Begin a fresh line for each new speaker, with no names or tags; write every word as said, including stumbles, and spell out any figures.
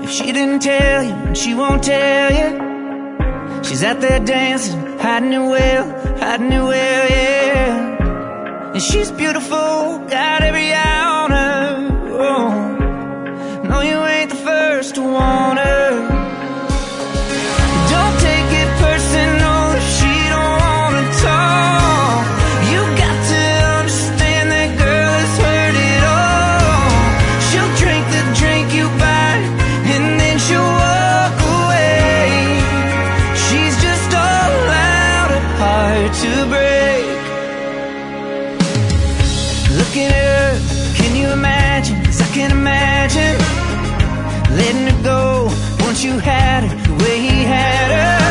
If she didn't tell you, she won't tell you. She's out there dancing, hiding it well, hiding it well, yeah. And she's beautiful, got every eye on her. Oh, no, you ain't the first to want her. Don't take it personal if she don't wanna talk. You got to understand that girl has heard it all. She'll drink the drink you buy, and then she'll walk away. She's just all out of heart to break. Look at her, can you imagine? 'Cause I can't imagine letting her go once you had her the way he had her.